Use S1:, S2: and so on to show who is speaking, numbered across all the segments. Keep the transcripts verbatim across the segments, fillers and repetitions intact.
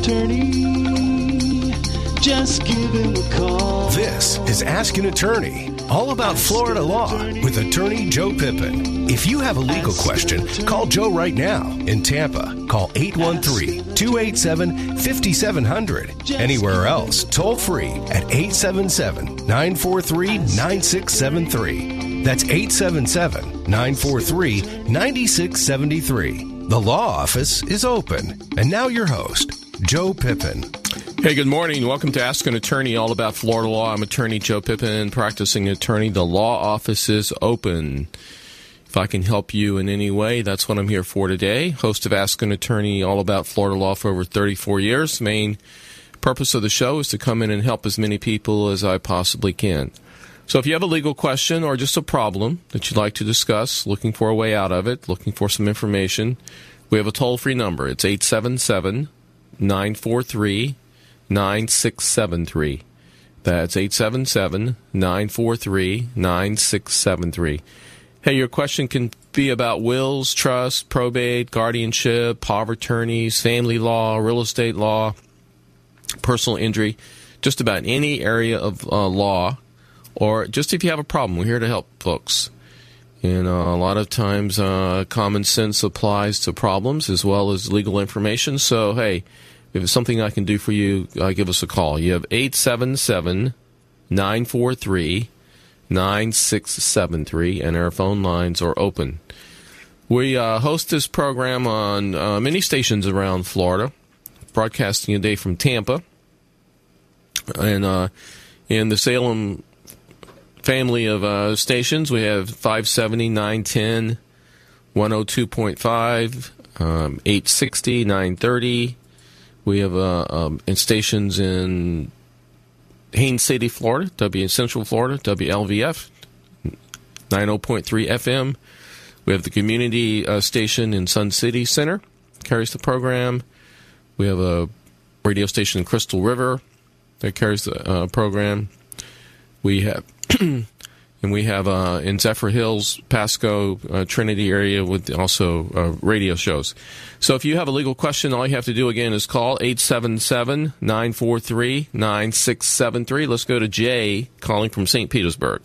S1: Attorney. Just give him a call.
S2: This is Ask an Attorney, all about Florida law with Attorney Joe Pippin. If you have a legal question, call Joe right now in Tampa. Call eight one three, two eight seven, five seven zero zero. Anywhere else, toll free at eight seven seven, nine four three, nine six seven three. That's eight seven seven, nine four three, nine six seven three. The law office is open. And now your host, Joe Pippin.
S3: Hey, good morning. Welcome to Ask an Attorney, all about Florida law. I'm Attorney Joe Pippin, practicing attorney. The law office is open. If I can help you in any way, that's what I'm here for today. Host of Ask an Attorney, all about Florida law for over thirty-four years. Main purpose of the show is to come in and help as many people as I possibly can. So if you have a legal question or just a problem that you'd like to discuss, looking for a way out of it, looking for some information, we have a toll-free number. It's eight seven seven, nine four three, nine six seven three. That's eight seven seven, nine four three, nine six seven three. Hey, your question can be about wills, trust, probate, guardianship, power of attorneys, family law, real estate law, personal injury, just about any area of uh, law, or just if you have a problem. We're here to help folks. And uh, a lot of times uh, common sense applies to problems as well as legal information. So, hey, if it's something I can do for you, uh, give us a call. You have eight seven seven, nine four three, nine six seven three, and our phone lines are open. We uh, host this program on uh, many stations around Florida, broadcasting today from Tampa. And uh, in the Salem family of uh, stations, we have five seventy, nine ten, one oh two point five, um, eight sixty, nine thirty. We have uh, um, in stations in Haines City, Florida, W Central Florida, W L V F, ninety point three F M. We have the community uh, station in Sun City Center, carries the program. We have a radio station in Crystal River that carries the uh, program. We have, and we have uh, in Zephyr Hills, Pasco, uh, Trinity area with also uh, radio shows. So if you have a legal question, all you have to do again is call eight seven seven, nine four three, nine six seven three. Let's go to Jay calling from Saint Petersburg.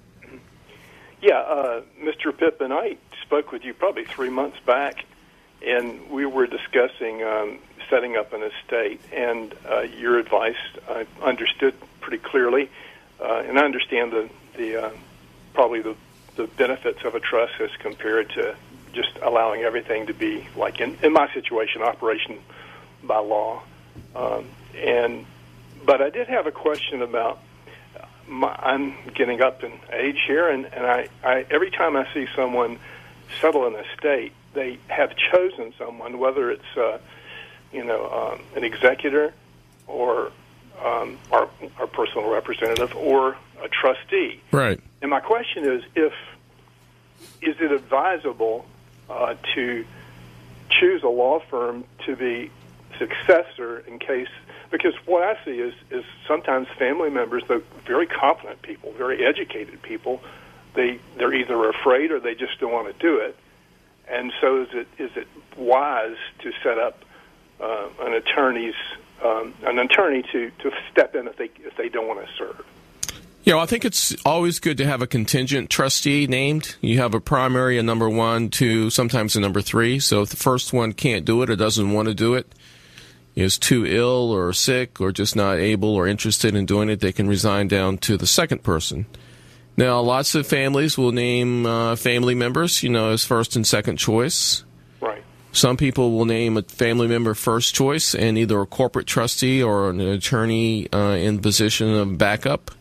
S4: Yeah, uh, Mister Pippin, I spoke with you probably three months back, and we were discussing um, setting up an estate, and uh, your advice I understood pretty clearly. Uh, and I understand the, the uh, probably the, the benefits of a trust as compared to just allowing everything to be, like in, in my situation, operation by law. Um, and but I did have a question about, my, I'm getting up in age here, and, and I, I every time I see someone settle an estate, they have chosen someone, whether it's uh, you know um, an executor or Um, our, our personal representative or a trustee.
S3: Right.
S4: And my question is, if is it advisable uh, to choose a law firm to be successor in case? Because what I see is is sometimes family members, they're very competent people, very educated people, they they're either afraid or they just don't want to do it. And so is it is it wise to set up uh, an attorney's Um, an attorney to, to step in if they if they don't want to serve?
S3: Yeah, well, I think it's always good to have a contingent trustee named. You have a primary, a number one, two, sometimes a number three. So if the first one can't do it or doesn't want to do it, is too ill or sick or just not able or interested in doing it, they can resign down to the second person. Now, lots of families will name uh, family members, you know, as first and second choice.
S4: Right.
S3: Some people will name a family member first choice and either a corporate trustee or an attorney uh, in the position of backup.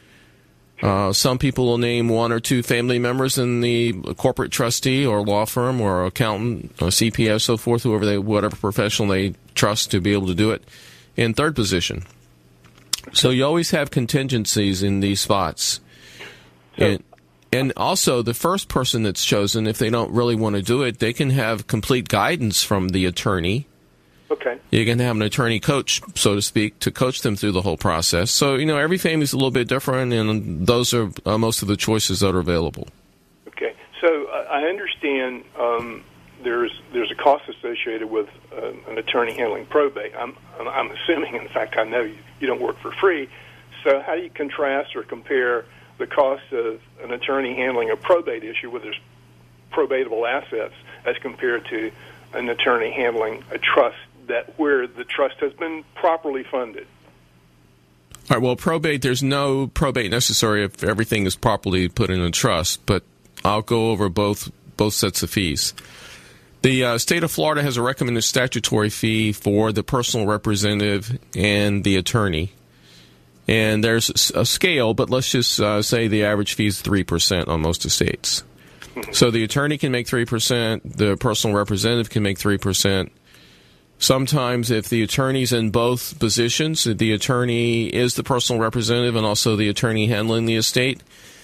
S3: Uh, some people will name one or two family members in the corporate trustee or law firm or accountant or C P A, so forth, whoever they, whatever professional they trust to be able to do it, in third position. So you always have contingencies in these spots.
S4: So,
S3: and, And also, the first person that's chosen, if they don't really want to do it, they can have complete guidance from the attorney.
S4: Okay.
S3: You can have an attorney coach, so to speak, to coach them through the whole process. So, you know, every family is a little bit different, and those are uh, most of the choices that are available.
S4: Okay. So uh, I understand um, there's there's a cost associated with uh, an attorney handling probate. I'm I'm assuming, in fact, I know you, you don't work for free. So how do you contrast or compare the cost of an attorney handling a probate issue where there's probatable assets as compared to an attorney handling a trust that where the trust has been properly funded?
S3: All right, well, probate, there's no probate necessary if everything is properly put in a trust, but I'll go over both both sets of fees. The uh, state of Florida has a recommended statutory fee for the personal representative and the attorney. And there's a scale, but let's just uh, say the average fee is three percent on most estates. So the attorney can make three percent, the personal representative can make three percent. Sometimes if the attorney's in both positions, the attorney is the personal representative and also the attorney handling the estate,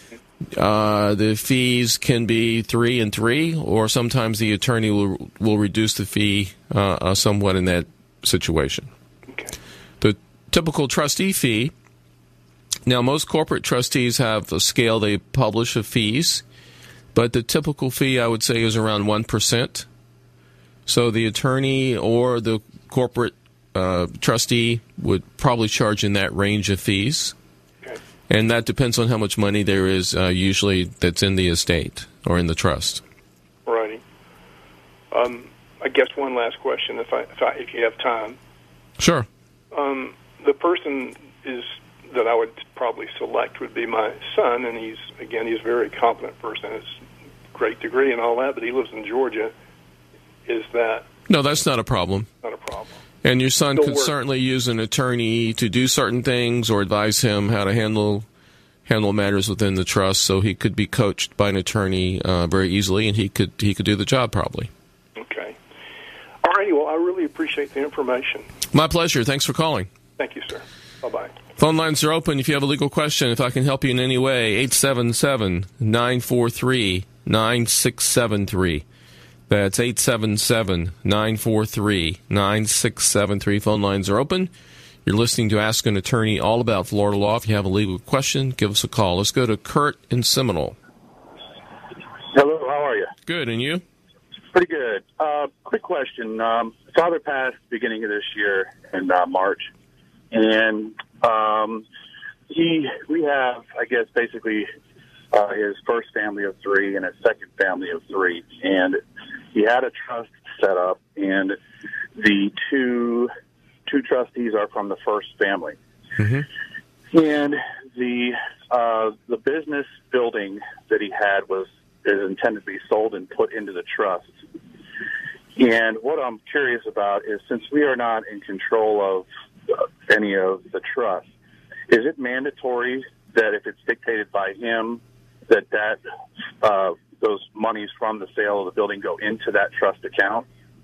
S3: uh, the fees can be three and three, or sometimes the attorney will will reduce the fee uh, uh, somewhat in that situation.
S4: Okay.
S3: The typical trustee fee, now most corporate trustees have a scale they publish of fees, but the typical fee I would say is around one percent. So the attorney or the corporate uh, trustee would probably charge in that range of fees.
S4: Okay.
S3: And that depends on how much money there is uh, usually that's in the estate or in the trust.
S4: Righty. Um, I guess one last question, if I, if, I, if you have time.
S3: Sure.
S4: Um, the person is that I would probably select would be my son, and he's, again, he's a very competent person. It's a great degree and all that, but he lives in Georgia. Is that...
S3: No, that's not a problem.
S4: Not a problem.
S3: And your son
S4: Still
S3: could
S4: work.
S3: certainly use an attorney to do certain things or advise him how to handle handle matters within the trust, so he could be coached by an attorney uh, very easily, and he could he could do the job probably.
S4: Okay. All righty. Well, I really appreciate the information.
S3: My pleasure. Thanks for calling.
S4: Thank you, sir. Bye-bye.
S3: Phone lines are open if you have a legal question. If I can help you in any way, eight seven seven, nine four three, nine six seven three. That's eight seven seven, nine four three, nine six seven three. Phone lines are open. You're listening to Ask an Attorney all about Florida law. If you have a legal question, give us a call. Let's go to Kurt in Seminole.
S5: Hello, how are you?
S3: Good, and you?
S5: Pretty good. Uh, quick question. Um, father passed beginning of this year in uh, March, and um, he we have, I guess, basically uh, his first family of three and his second family of three, and he had a trust set up, and the two two trustees are from the first family. Mm-hmm. And the uh, the business building that he had was is intended to be sold and put into the trust. And what I'm curious about is, since we are not in control of uh, any of the trust, is it mandatory that if it's dictated by him, that that uh, those monies from the sale of the building go into that trust account?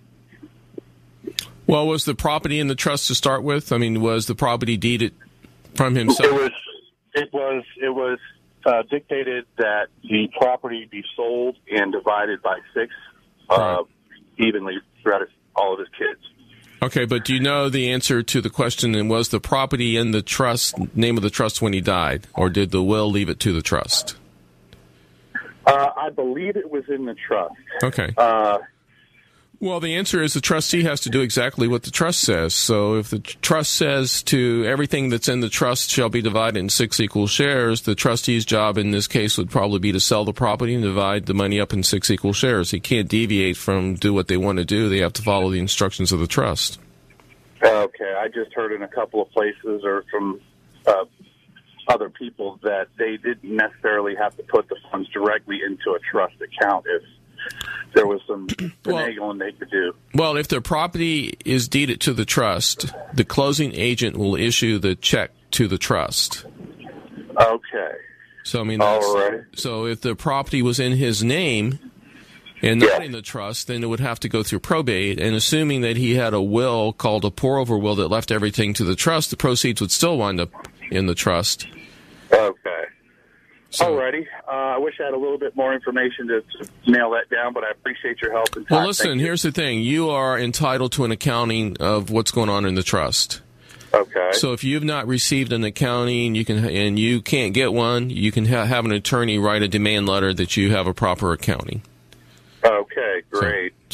S3: Well, was the property in the trust to start with? I mean, was the property deeded from himself?
S5: It was. It was. It was uh, dictated that the property be sold and divided by six uh,
S3: right.
S5: evenly throughout his, all of his kids.
S3: Okay, but do you know the answer to the question? And was the property in the trust name of the trust when he died, or did the will leave it to the trust?
S5: Uh, I believe it was in the trust.
S3: Okay.
S5: Uh,
S3: Well, the answer is the trustee has to do exactly what the trust says. So if the trust says to everything that's in the trust shall be divided in six equal shares, the trustee's job in this case would probably be to sell the property and divide the money up in six equal shares. He can't deviate from do what they want to do. They have to follow the instructions of the trust.
S5: okay, I just heard in a couple of places or from uh, other people that they didn't necessarily have to put the funds directly into a trust account if there was some finagling well, they could do.
S3: Well, if the property is deeded to the trust, the closing agent will issue the check to the trust.
S5: Okay.
S3: So I mean, that's,
S5: all right.
S3: So if the property was in his name and not
S5: yeah.
S3: in the trust, then it would have to go through probate. And assuming that he had a will called a pour-over will that left everything to the trust, the proceeds would still wind up in the trust.
S5: Okay.
S3: So,
S5: Alrighty. Uh, I wish I had a little bit more information to, to nail that down, but I appreciate your help and time.
S3: Well, listen, here's the thing. You are entitled to an accounting of what's going on in the trust.
S5: Okay.
S3: So if you've not received an accounting, you can, and you can't get one, you can ha- have an attorney write a demand letter that you have a proper accounting.
S5: Okay, great.
S3: So,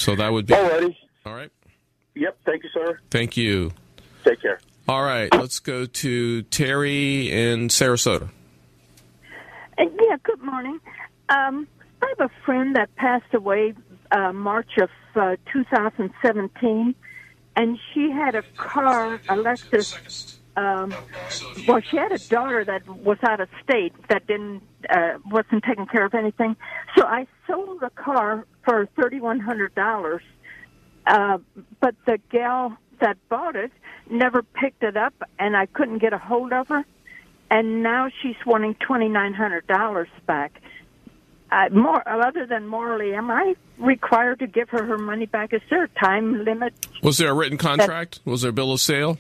S3: So that would be...
S5: Alrighty.
S3: All right.
S5: Yep. Thank you, sir.
S3: Thank you.
S5: Take care.
S3: All right. Let's go to Terry in Sarasota.
S6: Uh, yeah, good morning. Um, I have a friend that passed away uh, March of uh, two thousand seventeen, and she had a car, a Lexus. Um, well, she had a daughter that was out of state that didn't uh, wasn't taking care of anything. So I sold the car for thirty-one hundred dollars, uh, but the gal that bought it never picked it up, and I couldn't get a hold of her. And now she's wanting twenty-nine hundred dollars back. Uh, more, other than morally, am I required to give her her money back? Is there a time limit?
S3: Was there a written contract? Was there a bill of sale?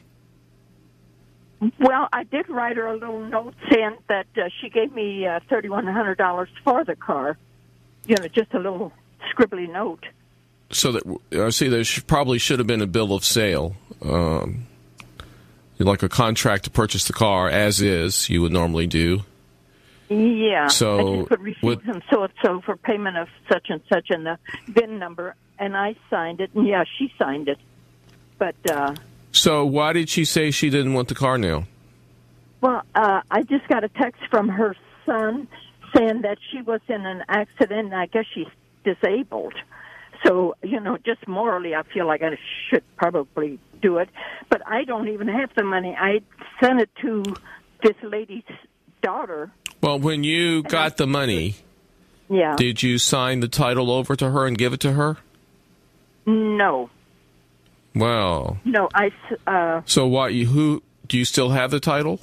S6: Well, I did write her a little note saying that uh, she gave me uh, thirty-one hundred dollars for the car. You know, just a little scribbly note.
S3: So that I see, there sh- probably should have been a bill of sale, um, like a contract to purchase the car as is. You would normally do.
S6: Yeah.
S3: So
S6: I just put receipt
S3: would,
S6: and so and so for payment of such and such and the V I N number, and I signed it. And yeah, she signed it. But uh,
S3: so why did she say she didn't want the car now?
S6: well, uh, I just got a text from her son saying that she was in an accident. And I guess she's disabled. So, you know, just morally, I feel like I should probably do it. But I don't even have the money. I sent it to this lady's daughter.
S3: Well, when you got the money,
S6: Yeah.
S3: did you sign the title over to her and give it to her?
S6: No.
S3: Well,
S6: No, I... Uh,
S3: so what? You who do you still have the title?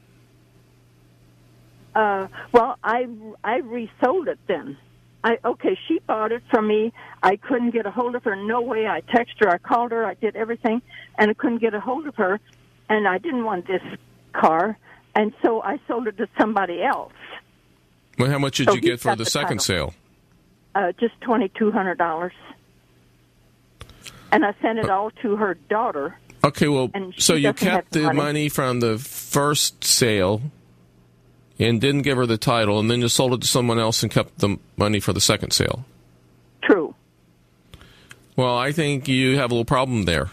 S6: uh, well, I, I resold it then. I, okay, she bought it from me. I couldn't get a hold of her. No way. I texted her. I called her. I did everything, and I couldn't get a hold of her. And I didn't want this car, and so I sold it to somebody else.
S3: Well, how much did
S6: So
S3: you
S6: he's
S3: get for
S6: got
S3: the
S6: the
S3: second
S6: title.
S3: sale?
S6: Uh, just twenty-two hundred dollars. And I sent it all to her daughter.
S3: Okay, well,
S6: And she
S3: so you
S6: doesn't have
S3: kept
S6: the
S3: the
S6: money.
S3: money from the first sale and didn't give her the title, and then you sold it to someone else and kept the money for the second sale.
S6: True.
S3: Well, I think you have a little problem there.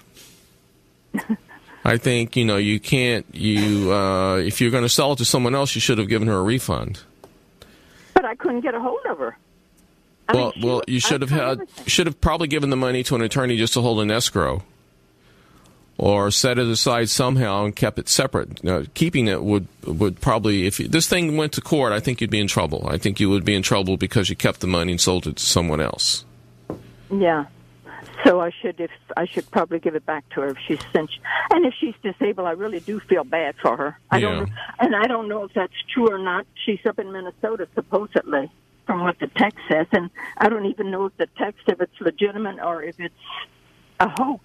S3: I think, you know, you can't, you, uh, if you're going to sell it to someone else, you should have given her a refund.
S6: But I couldn't get a hold of her. I
S3: Well,
S6: mean, she-
S3: well, you should
S6: I
S3: have
S6: tried
S3: had,
S6: everything.
S3: should have probably given the money to an attorney just to hold an escrow, or set it aside somehow and kept it separate. Now, keeping it would would probably, if this thing went to court, I think you'd be in trouble. I think you would be in trouble because you kept the money and sold it to someone else.
S6: Yeah. So I should, if I should probably give it back to her if she's cinch. And if she's disabled, I really do feel bad for her. I
S3: Yeah.
S6: don't, and I don't know if that's true or not. She's up in Minnesota supposedly, from what the text says, and I don't even know if the text, if it's legitimate or if it's a hoax.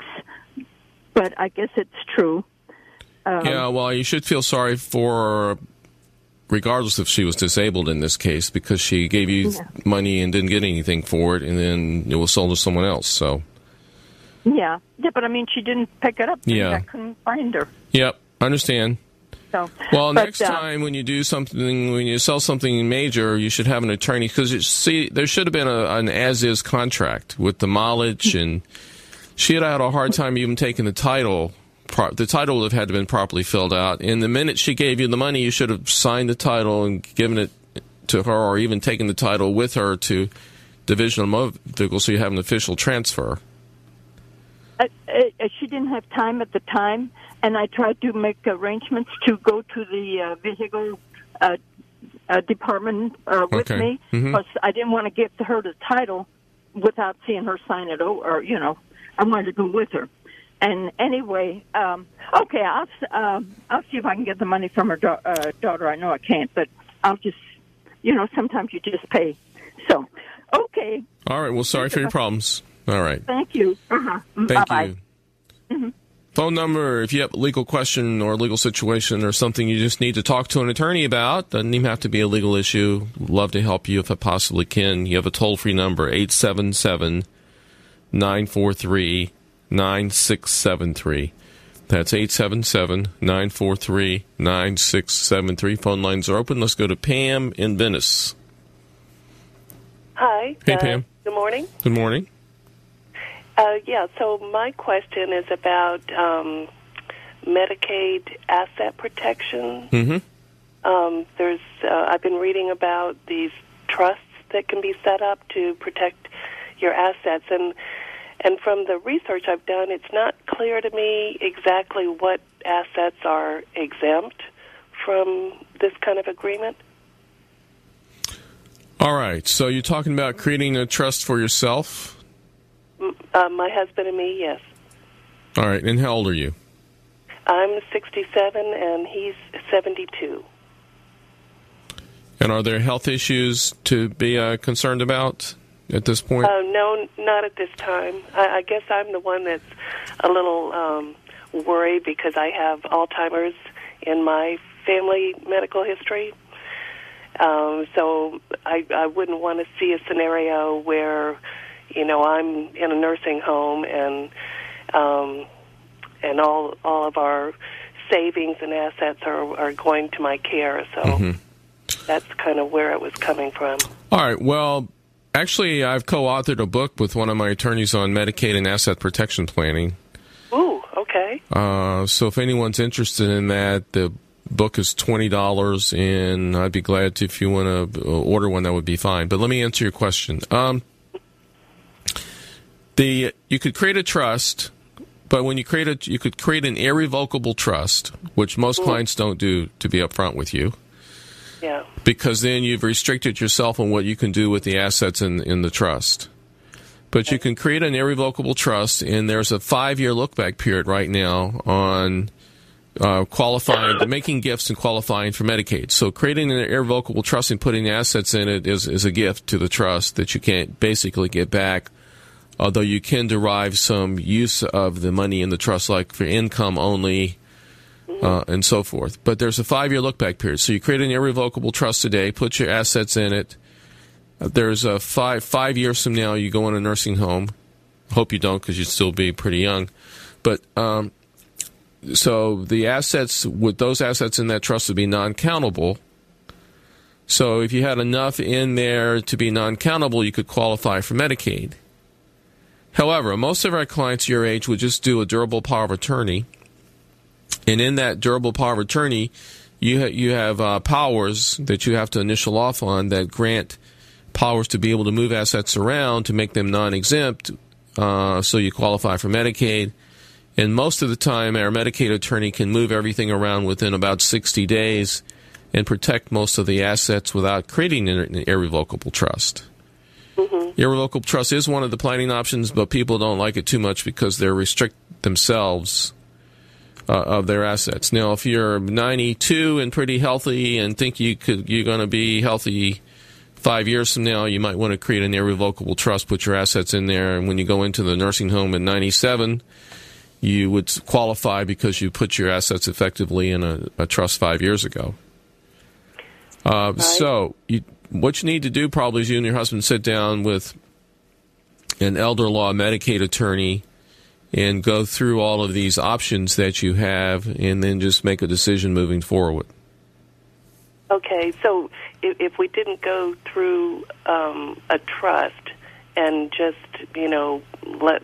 S6: But I guess it's true. Um,
S3: Yeah, well, you should feel sorry for her, regardless if she was disabled in this case, because she gave you
S6: Yeah.
S3: money and didn't get anything for it, and then it was sold to someone else. So,
S6: Yeah, yeah, but I mean, she didn't pick it up. because
S3: Yeah.
S6: I couldn't find her.
S3: yep, understand.
S6: So,
S3: Well,
S6: but,
S3: next
S6: uh,
S3: time when you do something, when you sell something major, you should have an attorney, because see, there should have been a, an as-is contract with the mileage, and she had had a hard time even taking the title. Pro- the title would have had to been properly filled out. And the minute she gave you the money, you should have signed the title and given it to her, or even taken the title with her to Division of Motor Vehicles, so you have an official transfer.
S6: Uh, uh, she didn't have time at the time, and I tried to make arrangements to go to the uh, vehicle uh, uh, department uh, with
S3: Okay.
S6: me,
S3: Mhm.
S6: because I didn't want to give her the title without seeing her sign it over. Or, you know, I wanted to go with her. And anyway, um, okay, I'll s- um, I'll see if I can get the money from her da- uh, daughter. I know I can't, but I'll just, you know, sometimes you just pay. So, okay,
S3: All right. Well, sorry for your problems. All right.
S6: thank you. Uh-huh.
S3: Thank
S6: Bye-bye.
S3: you. Phone number, if you have a legal question or a legal situation or something you just need to talk to an attorney about, doesn't even have to be a legal issue. Love to help you if I possibly can. You have a toll-free number, eight seven seven, nine four three, nine six seven three. That's eight seven seven, nine four three, nine six seven three. Phone lines are open. Let's go to Pam in Venice.
S7: Hi.
S3: Hey,
S7: uh,
S3: Pam.
S7: Good morning.
S3: Good morning.
S7: Uh, yeah, so my question is about um, Medicaid asset protection.
S3: Mm-hmm.
S7: Um, there's, uh, I've been reading about these trusts that can be set up to protect your assets, and and from the research I've done, it's not clear to me exactly what assets are exempt from this kind of agreement.
S3: All right, so you're talking about creating a trust for yourself?
S7: Uh, my husband and me, yes.
S3: All right, and how old are you?
S7: I'm sixty-seven, and he's seventy-two.
S3: And are there health issues to be uh, concerned about at this point?
S7: Uh, no, not at this time. I, I guess I'm the one that's a little um, worried because I have Alzheimer's in my family medical history. Um, so I, I wouldn't want to see a scenario where, you know, I'm in a nursing home and um, and all all of our savings and assets are, are going to my care. So
S3: mm-hmm.
S7: that's kind of where it was coming from.
S3: All right. Well, actually, I've co-authored a book with one of my attorneys on Medicaid and asset protection planning.
S7: Ooh, okay.
S3: Uh, so if anyone's interested in that, the book is twenty dollars, and I'd be glad to, if you want to order one, that would be fine. But let me answer your question. Um, the you could create a trust, but when you create a, you could create an irrevocable trust, which most mm. clients don't do, to be upfront with you.
S7: Yeah.
S3: Because then you've restricted yourself on what you can do with the assets in in the trust. But you can create an irrevocable trust, and there's a five-year look-back period right now on uh, qualifying, making gifts and qualifying for Medicaid. So creating an irrevocable trust and putting assets in it is, is a gift to the trust that you can't basically get back, although you can derive some use of the money in the trust, like for income only, uh, and so forth. But there's a five-year look-back period. So you create an irrevocable trust today, put your assets in it. There's a five five years from now, you go in a nursing home. Hope you don't, because you'd still be pretty young. But um, so the assets, with those assets in that trust, would be non-countable. So if you had enough in there to be non-countable, you could qualify for Medicaid. However, most of our clients your age would just do a durable power of attorney, and in that durable power of attorney, you ha- you have uh, powers that you have to initial off on that grant powers to be able to move assets around to make them non-exempt, uh, so you qualify for Medicaid. And most of the time, our Medicaid attorney can move everything around within about sixty days and protect most of the assets without creating an irrevocable trust. Mm-hmm. Irrevocable trust is one of the planning options, but people don't like it too much because they restrict themselves uh, of their assets. Now, if you're ninety-two and pretty healthy and think you could, you're going to be healthy five years from now, you might want to create an irrevocable trust, put your assets in there, and when you go into the nursing home at ninety-seven, you would qualify because you put your assets effectively in a, a trust five years ago. Uh, right. So you, what you need to do probably is you and your husband sit down with an elder law Medicaid attorney and go through all of these options that you have, and then just make a decision moving forward.
S7: Okay, so if, if we didn't go through um, a trust and just, you know, let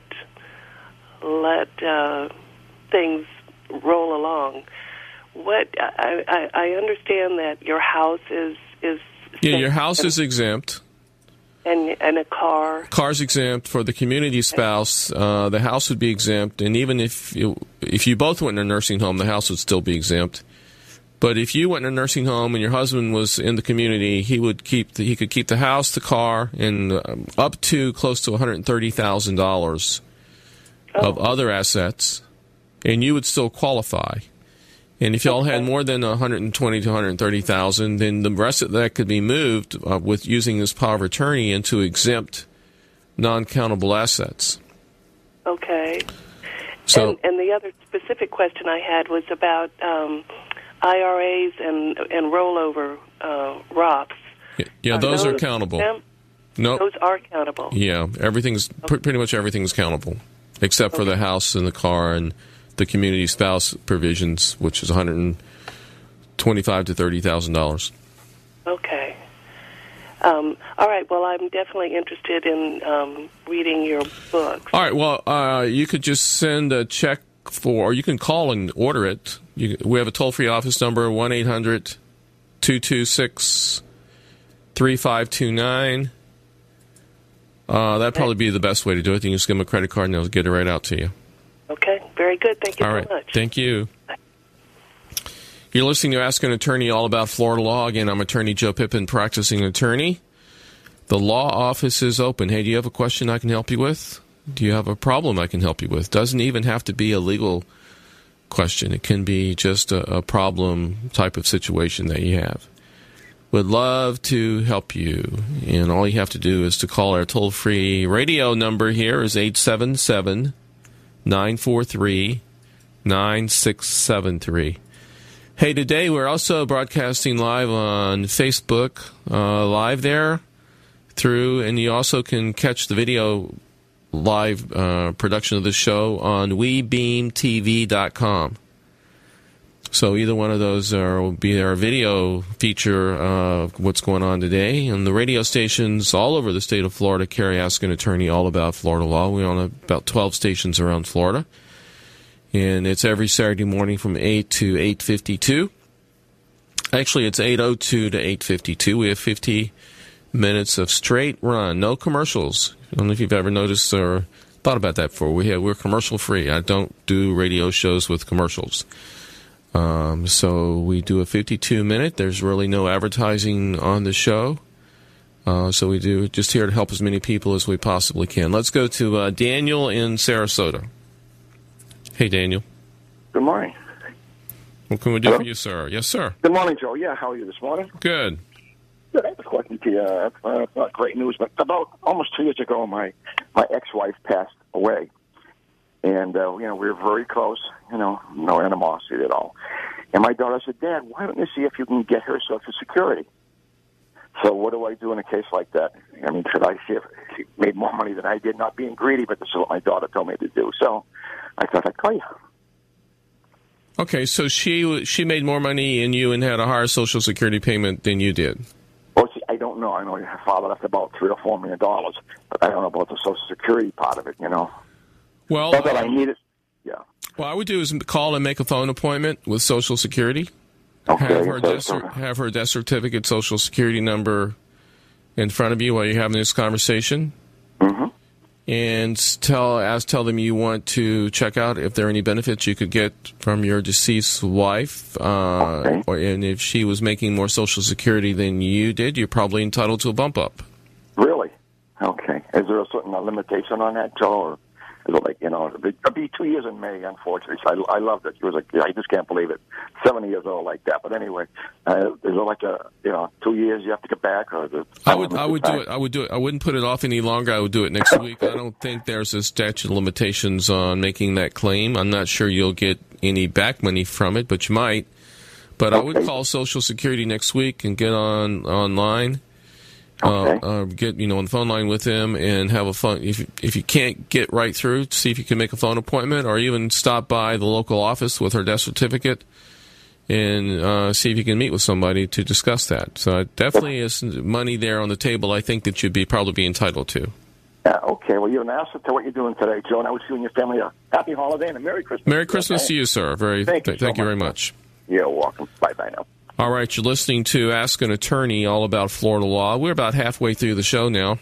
S7: let uh, things roll along, what I, I, I understand that your house is is
S3: yeah, your house is exempt,
S7: and and a car
S3: car's exempt for the community spouse. Uh, the house would be exempt, and even if you, if you both went in a nursing home, the house would still be exempt. But if you went in a nursing home and your husband was in the community, he would keep the, he could keep the house, the car, and um, up to close to one hundred thirty thousand dollars oh. of other assets, and you would still qualify. And if y'all okay. had more than one hundred twenty to one hundred thirty thousand, then the rest of that could be moved uh, with using this power of attorney into exempt, non-countable assets.
S7: Okay.
S3: So,
S7: and, and the other specific question I had was about Um, I R As and and rollover uh, Roths.
S3: Yeah, yeah those, those are countable. No, nope.
S7: Those are countable.
S3: Yeah, everything's okay. pretty much everything's countable, except okay. for the house and the car and the community spouse provisions, which is one hundred twenty-five to thirty thousand dollars.
S7: Okay. Um, all right. Well, I'm definitely interested in um, reading your books.
S3: All right. Well, uh, you could just send a check for, or you can call and order it. You, we have a toll-free office number, one eight hundred two two six three five two nine. Uh, that'd probably be the best way to do it. You can just give them a credit card and they'll get it right out to you.
S7: Okay. Very good. Thank you
S3: all
S7: so
S3: right.
S7: much.
S3: Thank you. You're listening to Ask an Attorney, all about Florida law. Again, I'm Attorney Joe Pippin, practicing attorney. The law office is open. Hey, do you have a question I can help you with? Do you have a problem I can help you with? Doesn't even have to be a legal question. It can be just a, a problem type of situation that you have. Would love to help you. And all you have to do is to call our toll-free radio number here is eight seven seven, nine four three, nine six seven three. Hey, today we're also broadcasting live on Facebook, uh, live there through, and you also can catch the video live uh, production of the show on we beam T V dot com. So either one of those are, will be our video feature of what's going on today. And the radio stations all over the state of Florida carry Ask an Attorney all about Florida law. We own about twelve stations around Florida. And it's every Saturday morning from eight to eight fifty-two. Actually, it's eight oh two to eight fifty-two. We have fifty minutes of straight run, no commercials. I don't know if you've ever noticed or thought about that before. We have, we're commercial free. I don't do radio shows with commercials. Um, so we do a fifty-two minute. There's really no advertising on the show. Uh, so we do just here to help as many people as we possibly can. Let's go to uh, Daniel in Sarasota. Hey, Daniel.
S8: Good morning.
S3: What can we do
S8: Hello?
S3: for you, sir? Yes, sir.
S8: Good morning, Joe. Yeah, how are you this morning?
S3: Good.
S8: Good. I have a question to you. Uh, it's not great news, but about almost two years ago, my, my ex-wife passed away. And, uh, you know, we were very close, you know, no animosity at all. And my daughter said, Dad, why don't you see if you can get her Social Security? So what do I do in a case like that? I mean, should I see if she made more money than I did, not being greedy, but this is what my daughter told me to do. So I thought I'd call you.
S3: Okay, so she she made more money than you and had a higher Social Security payment than you did.
S8: Well, see, I don't know. I know her father left about three or four million dollars, but I don't know about the Social Security part of it, you know.
S3: Well,
S8: Not that I need it. Yeah.
S3: What I would do is call and make a phone appointment with Social Security.
S8: Okay.
S3: Have her,
S8: so-
S3: death,
S8: so-
S3: cer- have her death certificate, Social Security number in front of you while you're having this conversation.
S8: Mhm.
S3: And tell ask tell them you want to check out if there are any benefits you could get from your deceased wife. Uh,
S8: Okay.
S3: or, and if she was making more Social Security than you did, you're probably entitled to a bump up.
S8: Really? Okay. Is there a certain uh, limitation on that, Joe? Or is it like, you know, it'll be, it'll be two years in May, unfortunately. So I, I loved it. It was like, I just can't believe it. seventy years old like that. But anyway, uh, is it like a, you know, two years you have to get back? Or is it,
S3: I would I would do it. I would do it. I wouldn't put it off any longer. I would do it next week. I don't think there's a statute of limitations on making that claim. I'm not sure you'll get any back money from it, but you might. But I would
S8: Okay.
S3: call Social Security next week and get on online.
S8: Okay.
S3: Uh, uh, get you know on the phone line with them and have a phone. If if you can't get right through, see if you can make a phone appointment, or even stop by the local office with her death certificate and uh, see if you can meet with somebody to discuss that. So it definitely is money there on the table. I think that you'd be probably be entitled to.
S8: Yeah, okay. Well, you're an asset to what you're doing today, Joe, and I wish you and your family a happy holiday and a Merry Christmas.
S3: Merry Christmas to you, sir. Very
S8: Thank you
S3: th- thank
S8: so
S3: you very
S8: much.
S3: much.
S8: You're welcome. Bye-bye now.
S3: All right, you're listening to Ask an Attorney, all about Florida law. We're about halfway through the show now.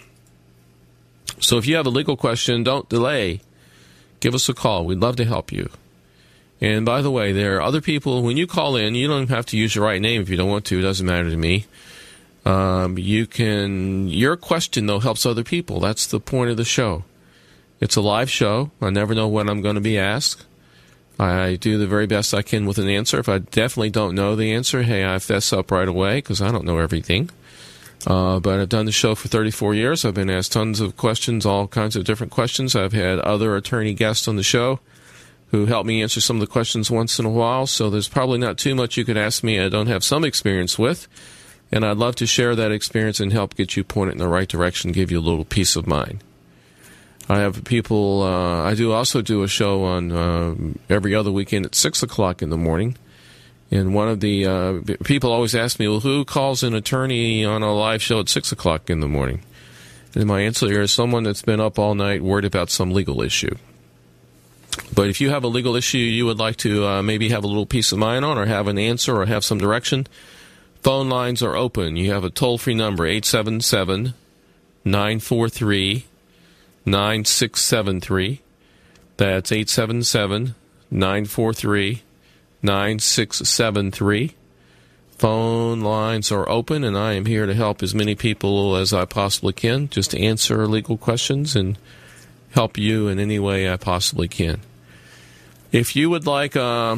S3: So if you have a legal question, don't delay. Give us a call. We'd love to help you. And by the way, there are other people, when you call in, you don't have to use your right name if you don't want to. It doesn't matter to me. Um, you can, your question, though, helps other people. That's the point of the show. It's a live show. I never know when I'm going to be asked. I do the very best I can with an answer. If I definitely don't know the answer, hey, I fess up right away because I don't know everything. Uh, but I've done the show for thirty-four years. I've been asked tons of questions, all kinds of different questions. I've had other attorney guests on the show who help me answer some of the questions once in a while. So there's probably not too much you could ask me I don't have some experience with. And I'd love to share that experience and help get you pointed in the right direction, give you a little peace of mind. I have people, uh, I do also do a show on uh, every other weekend at six o'clock in the morning. And one of the uh, people always ask me, well, who calls an attorney on a live show at six o'clock in the morning? And my answer here is someone that's been up all night worried about some legal issue. But if you have a legal issue you would like to uh, maybe have a little peace of mind on, or have an answer, or have some direction, phone lines are open. You have a toll-free number, eight seven seven, nine four three, nine six seven three. That's eight seven seven, nine four three, nine six seven three. Phone lines are open, and I am here to help as many people as I possibly can, just to answer legal questions and help you in any way I possibly can. If you would like, uh,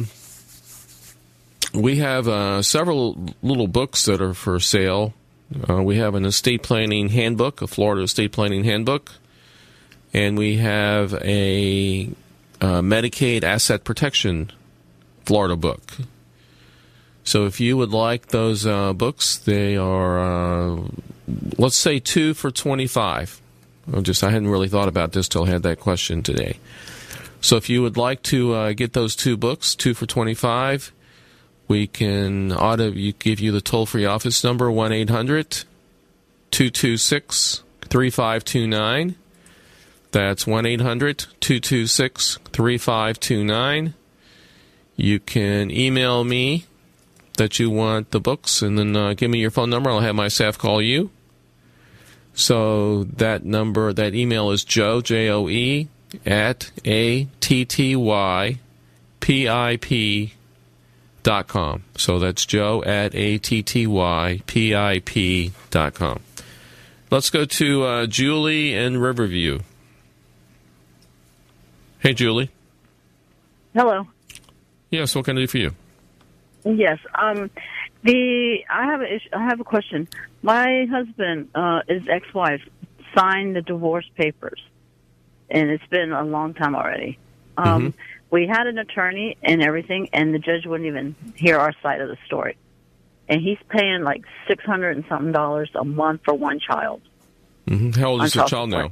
S3: we have uh, several little books that are for sale. Uh, we have an estate planning handbook, a Florida estate planning handbook, and we have a uh, Medicaid asset protection Florida book. So if you would like those uh, books, they are, uh, let's say, two for twenty-five. I just I hadn't really thought about this till I had that question today. So if you would like to uh, get those two books, two for twenty-five, we can auto you give you the toll-free office number, one eight hundred, two two six, three five two nine. That's one eight hundred, two two six, three five two nine. You can email me that you want the books, and then uh, give me your phone number. I'll have my staff call you. So that number, that email is Joe, J O E, at A T T Y P I P dot com. So that's Joe at A T T Y P I P dot com. Let's go to uh, Julie in Riverview. Hey, Julie.
S9: Hello.
S3: Yes, what can I do for you?
S9: Yes. Um, the I have a issue, I have a question. My husband, uh, his ex-wife, signed the divorce papers, and it's been a long time already. Um, mm-hmm. We had an attorney and everything, and the judge wouldn't even hear our side of the story. And he's paying like six hundred and something dollars a month for one child.
S3: Mm-hmm. How old is the child now?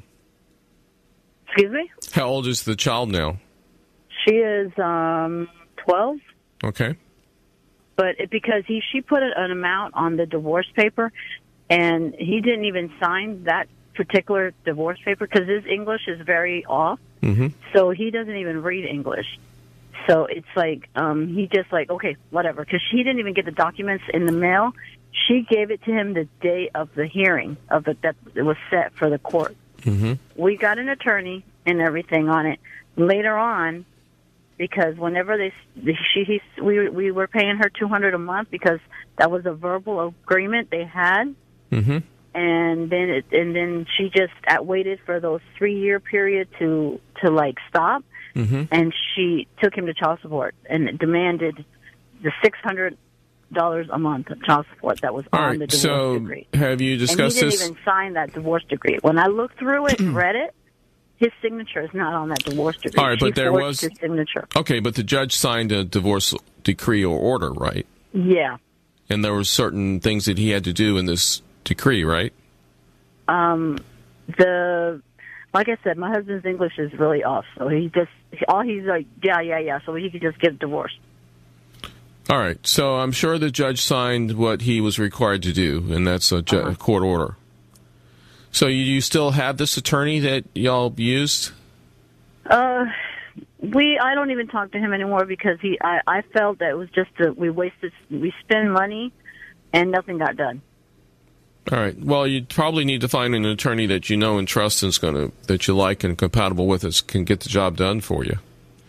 S9: Excuse me?
S3: How old is the child now?
S9: She is um, twelve.
S3: Okay.
S9: But it, because he, she put an amount on the divorce paper, and he didn't even sign that particular divorce paper because his English is very off.
S3: Mm-hmm.
S9: So he doesn't even read English. So it's like um, he just like, okay, whatever, because she didn't even get the documents in the mail. She gave it to him the day of the hearing of the, that it was set for the court.
S3: Mm-hmm.
S9: We got an attorney and everything on it. Later on, because whenever they, she, he, we, we were paying her two hundred a month because that was a verbal agreement they had,
S3: mm-hmm.
S9: and then it, and then she just at, waited for those three year period to to like stop,
S3: mm-hmm.
S9: and she took him to child support and demanded the six hundred dollars a month of child support that was
S3: All
S9: on
S3: right,
S9: the divorce
S3: so
S9: decree.
S3: Have you discussed
S9: and he didn't
S3: this?
S9: even sign that divorce decree. When I looked through it and read it, his signature is not on that divorce decree.
S3: All right,
S9: she
S3: but there
S9: forged
S3: was
S9: his signature.
S3: Okay, but the judge signed a divorce decree or order, right?
S9: Yeah.
S3: And there were certain things that he had to do in this decree, right?
S9: Um, the like I said, my husband's English is really off, so he just all he's like, yeah, yeah, yeah, so he could just get divorced.
S3: All right, so I'm sure the judge signed what he was required to do, and that's a, ju-
S9: uh-huh.
S3: a court order. So you, you still have this attorney that y'all used?
S9: Uh, we I don't even talk to him anymore because he I, I felt that it was just a, we wasted we spend money and nothing got done.
S3: All right. Well, you probably need to find an attorney that you know and trust and is going to that you like and compatible with us can get the job done for you.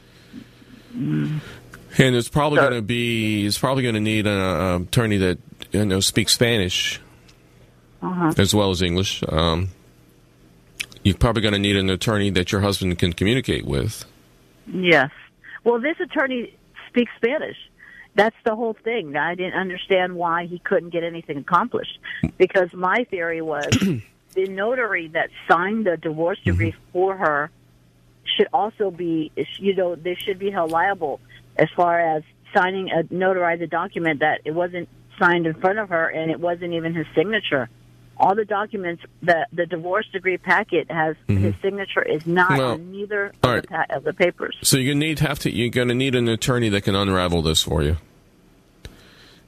S9: Mm.
S3: And it's probably
S9: So-
S3: going to be it's probably going to need an attorney that you know speaks Spanish
S9: Uh-huh.
S3: as well as English. Um, you're probably going to need an attorney that your husband can communicate with.
S9: Yes. Well, this attorney speaks Spanish. That's the whole thing. I didn't understand why he couldn't get anything accomplished. Because my theory was the notary that signed the divorce decree
S3: mm-hmm.
S9: for her should also be, you know, they should be held liable as far as signing a notarized document that it wasn't signed in front of her and it wasn't even his signature. All the documents, the the divorce decree packet has
S3: mm-hmm.
S9: his signature is not
S3: well,
S9: on neither of,
S3: right.
S9: the pa- of the papers.
S3: So you need have to you're going to need an attorney that can unravel this for you.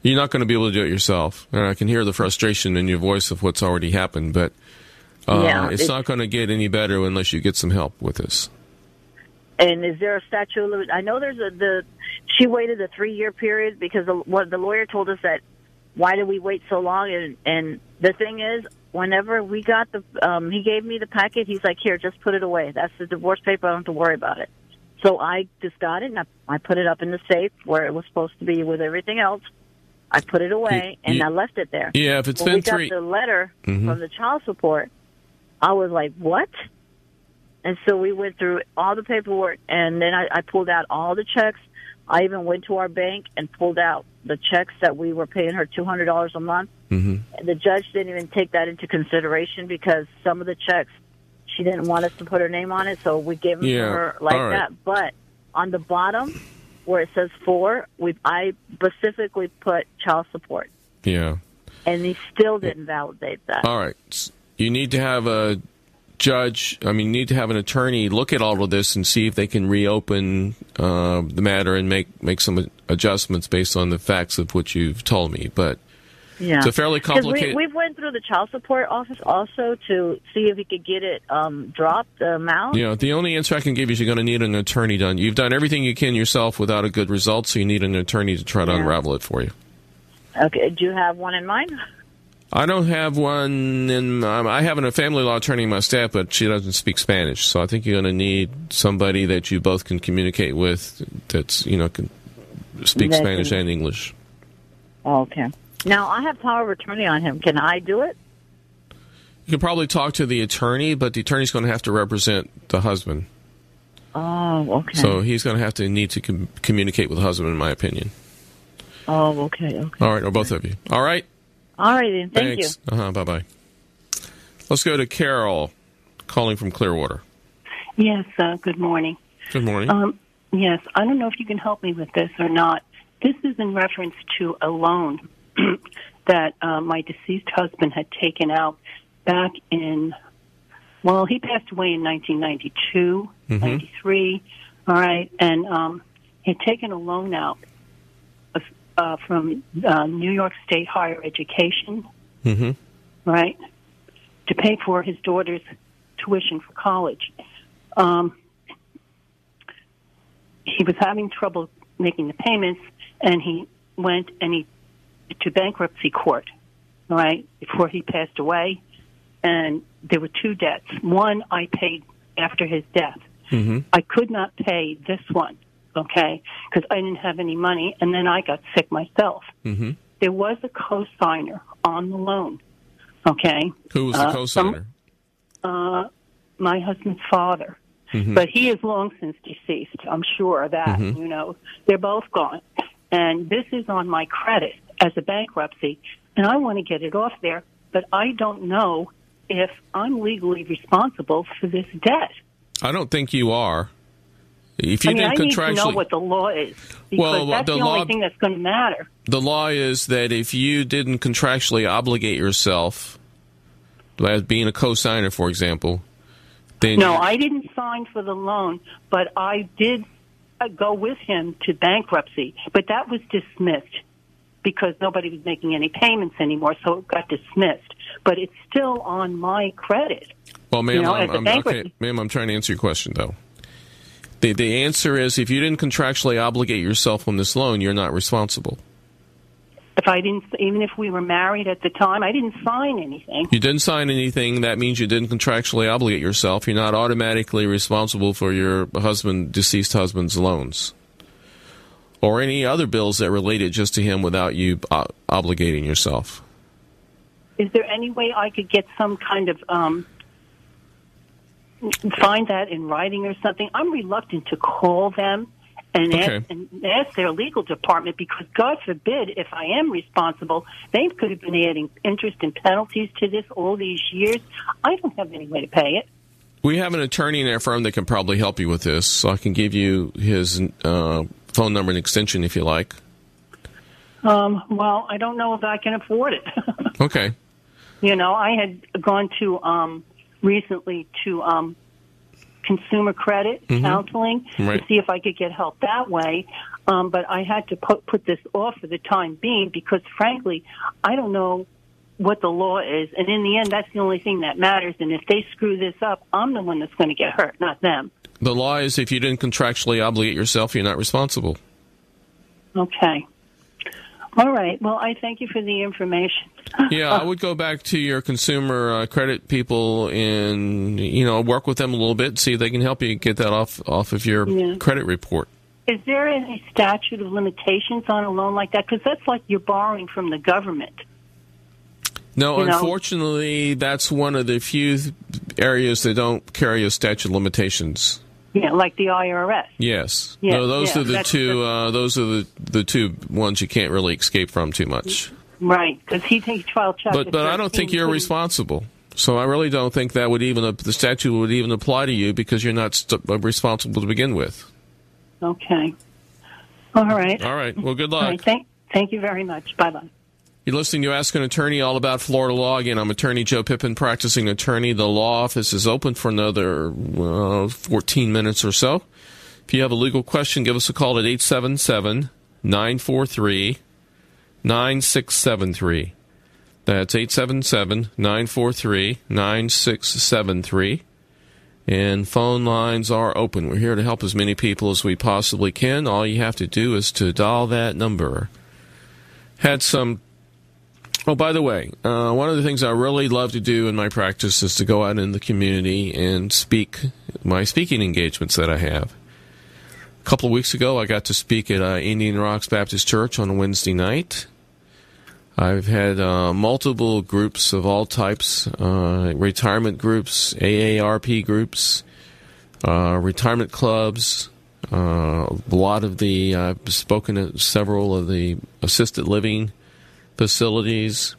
S3: You're not going to be able to do it yourself. And I can hear the frustration in your voice of what's already happened, but uh,
S9: Yeah,
S3: it's,
S9: it's-
S3: not going to get any better unless you get some help with this.
S9: And is there a statute of limit? I know there's a the. She waited a three year period because the, what the lawyer told us that. Why did we wait so long? And and the thing is, whenever we got the, um, he gave me the packet. He's like, here, just put it away. That's the divorce paper. I don't have to worry about it. So I just got it and I, I put it up in the safe where it was supposed to be with everything else. I put it away
S3: You-
S9: and
S3: you-
S9: I left it there.
S3: Yeah, if it's
S9: when
S3: been
S9: we got
S3: three-
S9: the letter
S3: Mhm.
S9: from the child support, I was like, what? And so we went through all the paperwork, and then I, I pulled out all the checks. I even went to our bank and pulled out the checks that we were paying her two hundred dollars a month.
S3: Mm-hmm.
S9: And the judge didn't even take that into consideration because some of the checks, she didn't want us to put her name on it, so we gave them
S3: Yeah,
S9: to her like
S3: all right.
S9: that. But on the bottom, where it says four, we I specifically put child support,
S3: Yeah.
S9: and he still didn't validate that.
S3: All right. S- You need to have a judge, I mean, you need to have an attorney look at all of this and see if they can reopen uh, the matter and make, make some adjustments based on the facts of what you've told me. But
S9: Yeah,
S3: it's a fairly
S9: 'Cause
S3: complicated...
S9: We, we went through the child support office also to see if we could get it um, dropped, the amount.
S3: Yeah, the only answer I can give you is you're going to need an attorney done. You've done everything you can yourself without a good result, so you need an attorney to try to
S9: Yeah.
S3: unravel it for you.
S9: Okay, do you have one in mind?
S3: I don't have one in. Um, I have a family law attorney in my staff, but she doesn't speak Spanish. So I think you're going to need somebody that you both can communicate with. That's you know can speak
S9: That
S3: Spanish
S9: can-
S3: and English.
S9: Okay. Now, I have power of attorney on him. Can I do it?
S3: You can probably talk to the attorney, but the attorney's going to have to represent the husband.
S9: Oh, okay.
S3: So he's going to have to need to com- communicate with the husband, in my opinion.
S9: Oh, okay, okay.
S3: All right, or both of you. All right.
S9: All right, then. Thank
S3: Thanks. Uh huh. Bye bye. Let's go to Carol, calling from Clearwater.
S10: Yes, uh, good morning.
S3: Good morning.
S10: Um, yes, I don't know if you can help me with this or not. This is in reference to a loan that uh, my deceased husband had taken out back in, well, he passed away in nineteen ninety-two,
S3: Mhm.
S10: ninety-three, all right, and um, he had taken a loan out of, uh, from uh, New York State Higher Education,
S3: Mm-hmm.
S10: right, to pay for his daughter's tuition for college. Um, he was having trouble making the payments, and he went and he to bankruptcy court, all right, before he passed away. And there were two debts. One I paid after his death.
S3: Mm-hmm.
S10: I could not pay this one, okay, because I didn't have any money, and then I got sick myself.
S3: Mm-hmm.
S10: There was a co-signer on the loan, okay.
S3: Who was the
S10: Uh,
S3: co-signer?
S10: some- uh, my husband's father.
S3: Mhm.
S10: But he is long since deceased. I'm sure of that.
S3: Mhm.
S10: You know, they're both gone. And this is on my credit as a bankruptcy, and I want to get it off there, but I don't know if I'm legally responsible for this debt.
S3: I don't think you are. If you
S10: I mean, I
S3: didn't
S10: need to know
S3: contractually,
S10: what the law is, because
S3: Well,
S10: that's
S3: the
S10: the,
S3: law-
S10: only thing that's going to matter.
S3: the law is that if you didn't contractually obligate yourself, as being a co-signer, for example, then
S10: No, I didn't sign for the loan, but I did uh, go with him to bankruptcy. But that was dismissed because nobody was making any payments anymore, so it got dismissed. But it's still on my credit.
S3: well, ma'am,
S10: you know,
S3: I'm,
S10: as a
S3: I'm,
S10: bankruptcy-
S3: okay, ma'am, I'm trying to answer your question though. The the answer is if you didn't contractually obligate yourself on this loan, you're not responsible.
S10: If I didn't, even if we were married at the time, I didn't sign anything.
S3: You didn't sign anything. That means you didn't contractually obligate yourself. You're not automatically responsible for your husband, deceased husband's loans or any other bills that related just to him without you uh, obligating yourself.
S10: Is there any way I could get some kind of um, find that in writing or something? I'm reluctant to call them and,
S3: Okay.
S10: ask, and ask their legal department because, God forbid, if I am responsible, they could have been adding interest and penalties to this all these years. I don't have any way to pay it.
S3: We have an attorney in our firm that can probably help you with this, so I can give you his uh, phone number and extension if you like.
S10: Um, well, I don't know if I can afford it.
S3: Okay.
S10: You know, I had gone to um, recently to um, consumer credit
S3: Mhm.
S10: counseling
S3: Right.
S10: to see if I could get help that way. Um, but I had to put, put this off for the time being because, frankly, I don't know what the law is. And in the end, that's the only thing that matters. And if they screw this up, I'm the one that's going to get hurt, not them.
S3: The law is if you didn't contractually obligate yourself, you're not responsible.
S10: Okay. All right. Well, I thank you for the information.
S3: Yeah, I would go back to your consumer uh, credit people and, you know, work with them a little bit and see if they can help you get that off, off of your
S10: Yeah.
S3: credit report.
S10: Is there any statute of limitations on a loan like that? Because that's like you're borrowing from the government.
S3: No,
S10: You know?
S3: unfortunately, that's one of the few areas that don't carry a statute of limitations.
S10: Yeah, like the I R S.
S3: Yes.
S10: Yeah,
S3: no, those
S10: yeah,
S3: are the
S10: that's
S3: two.
S10: the-
S3: Uh, those are the the two ones you can't really escape from too much.
S10: Right, because he takes trial chapter
S3: But but I don't think
S10: thirteen,
S3: you're
S10: couldn't-
S3: responsible. So I really don't think that would even the statute would even apply to you because you're not st- responsible to begin with.
S10: Okay. All right.
S3: All right. Well, good
S10: All
S3: luck.
S10: right. Thank, thank you very much. Bye-bye.
S3: You're listening to Ask an Attorney, all about Florida law. Again, I'm attorney Joe Pippin, practicing attorney. The law office is open for another uh, fourteen minutes or so. If you have a legal question, give us a call at eight seven seven, nine four three, nine six seven three. That's eight seven seven, nine four three, nine six seven three. And phone lines are open. We're here to help as many people as we possibly can. All you have to do is to dial that number. Had some... Oh, by the way, uh, one of the things I really love to do in my practice is to go out in the community and speak my speaking engagements that I have. A couple of weeks ago, I got to speak at uh, Indian Rocks Baptist Church on a Wednesday night. I've had uh, multiple groups of all types, uh, retirement groups, A A R P groups, uh, retirement clubs, uh, a lot of the, I've spoken at several of the assisted living facilities.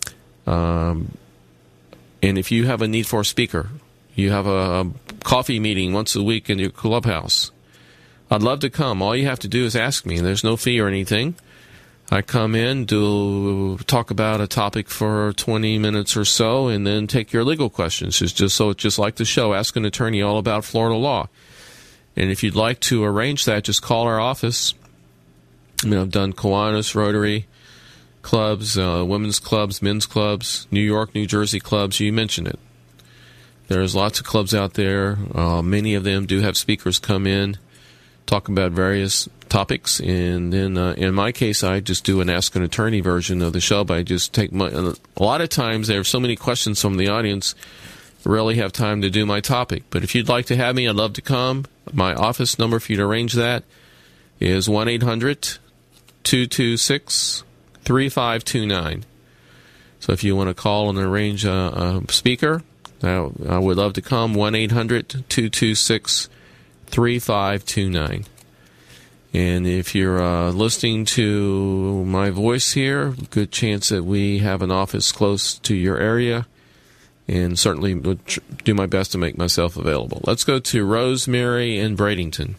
S3: Um, and if you have a need for a speaker, you have a, a coffee meeting once a week in your clubhouse, I'd love to come. All you have to do is ask me. There's no fee or anything. I come in, do talk about a topic for twenty minutes or so, and then take your legal questions. It's just so it's just like the show, Ask an Attorney, all about Florida law. And if you'd like to arrange that, just call our office. I mean, I've done Kiwanis, Rotary clubs, uh, women's clubs, men's clubs, New York, New Jersey clubs. You mentioned it. There's lots of clubs out there. Uh, many of them do have speakers come in, talk about various topics, and then uh, in my case, I just do an Ask an Attorney version of the show. But I just take my. A lot of times, there are so many questions from the audience, I rarely have time to do my topic. But if you'd like to have me, I'd love to come. My office number for you to arrange that is one eight hundred, two two six, three five two nine. So if you want to call and arrange a, a speaker, I, I would love to come. one eight hundred, two two six, three five two nine. And if you're uh, listening to my voice here, good chance that we have an office close to your area, and certainly would tr- do my best to make myself available. Let's go to Rosemary in Bradenton.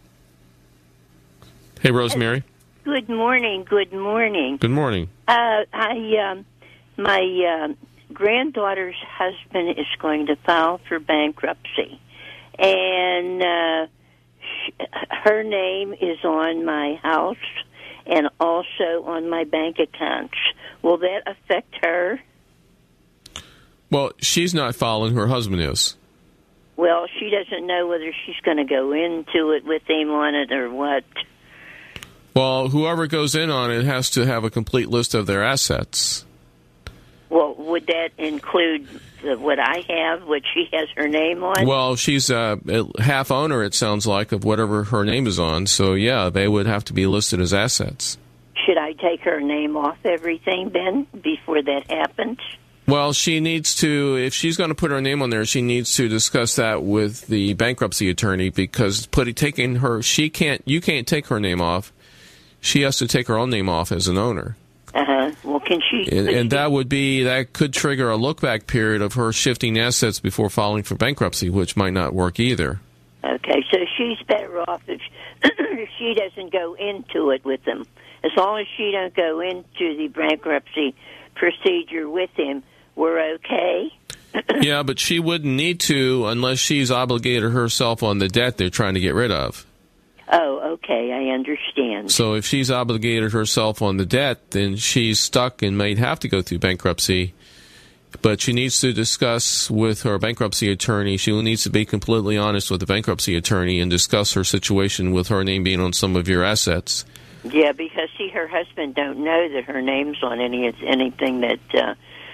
S3: Hey, Rosemary.
S11: Good morning. Good morning.
S3: Good morning.
S11: Uh, I, um, my um granddaughter's husband is going to file for bankruptcy, and uh, sh- her name is on my house and also on my bank accounts. Will that affect her?
S3: Well, she's not filing. Her husband is.
S11: Well, she doesn't know whether she's going to go into it with him on it or what.
S3: Well, whoever goes in on it has to have a complete list of their assets.
S11: Well, would that include the, what I have, which she has her name on?
S3: Well, she's a half owner, it sounds like, of whatever her name is on. So, yeah, they would have to be listed as assets.
S11: Should I take her name off everything then before that happens?
S3: Well, she needs to, if she's going to put her name on there, she needs to discuss that with the bankruptcy attorney, because putting taking her, she can't, you can't take her name off. She has to take her own name off as an owner.
S11: Uh-huh. Well, can she...
S3: And, and that would be, that could trigger a look-back period of her shifting assets before filing for bankruptcy, which might not work either.
S11: Okay, so she's better off if, if she doesn't go into it with him. As long as she don't go into the bankruptcy procedure with him, we're okay?
S3: Yeah, but she wouldn't need to unless she's obligated herself on the debt they're trying to get rid of.
S11: Oh, okay, I understand.
S3: So if she's obligated herself on the debt, then she's stuck and might have to go through bankruptcy. But she needs to discuss with her bankruptcy attorney. She needs to be completely honest with the bankruptcy attorney and discuss her situation with her name being on some of your assets.
S11: Yeah, because see, her husband don't know that her name's on any anything that uh,